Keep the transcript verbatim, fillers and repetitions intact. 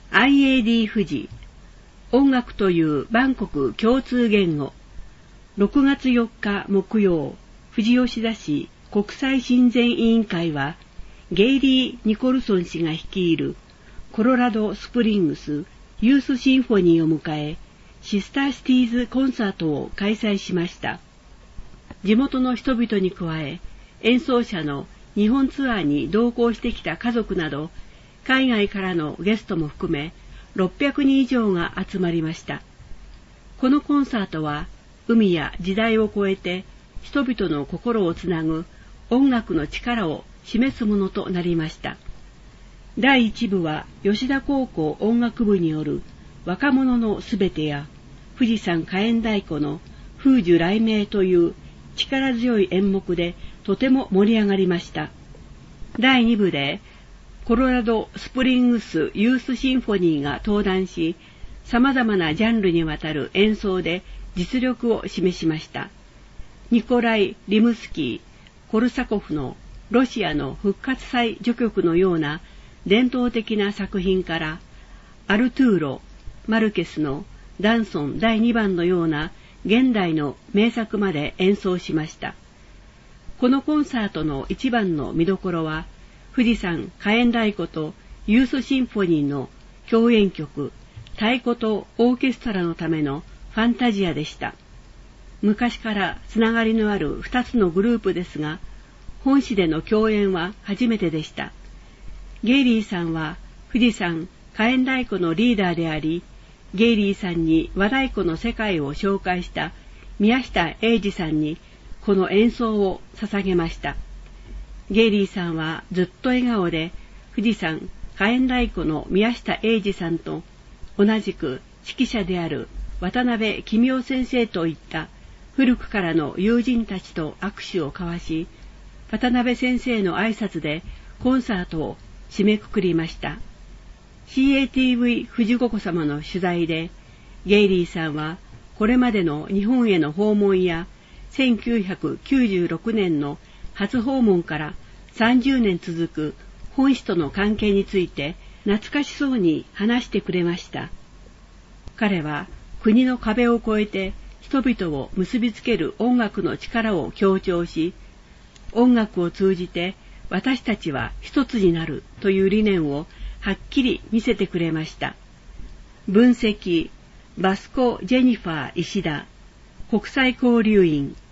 アイエーディー 富士、音楽という万国共通言語。ろくがつよっか木曜、富士吉田市国際親善委員会は、ゲイリー・ニコルソン氏が率いるコロラドスプリングスユースシンフォニーを迎え、シスターシティーズコンサートを開催しました。地元の人々に加え、演奏者の日本ツアーに同行してきた家族など、海外からのゲストも含めろっぴゃくにん以上が集まりました。このコンサートは海や時代を超えて人々の心をつなぐ音楽の力を示すものとなりました。だいいち部は吉田高校音楽部による若者のすべてや富士山火焔太鼓の風樹雷鳴という力強い演目でとても盛り上がりました。だいに部でコロラドスプリングスユースシンフォニーが登壇し、様々なジャンルにわたる演奏で実力を示しました。ニコライ・リムスキー、コルサコフのロシアの復活祭序曲のような伝統的な作品から、アルトゥーロ・マルケスのダンソンだいにばんのような現代の名作まで演奏しました。このコンサートの一番の見どころは、富士山火焔太鼓とユースシンフォニーの共演曲、太鼓とオーケストラのためのファンタジアでした。昔からつながりのある二つのグループですが、本誌での共演は初めてでした。ゲイリーさんは富士山火焔太鼓のリーダーであり、ゲイリーさんに和太鼓の世界を紹介した宮下英二さんにこの演奏を捧げました。ゲイリーさんはずっと笑顔で富士山火焔太鼓の宮下英二さんと同じく指揮者である渡辺公夫先生といった古くからの友人たちと握手を交わし、渡辺先生の挨拶でコンサートを締めくくりました。シーエーティーブイ 富士五湖様の取材で、ゲイリーさんはこれまでの日本への訪問やせんきゅうひゃくきゅうじゅうろくねんの初訪問からさんじゅうねん続く本誌との関係について懐かしそうに話してくれました。彼は国の壁を越えて人々を結びつける音楽の力を強調し、音楽を通じて私たちは一つになるという理念をはっきり見せてくれました。分析、バスコ・ジェニファー石田、国際交流員。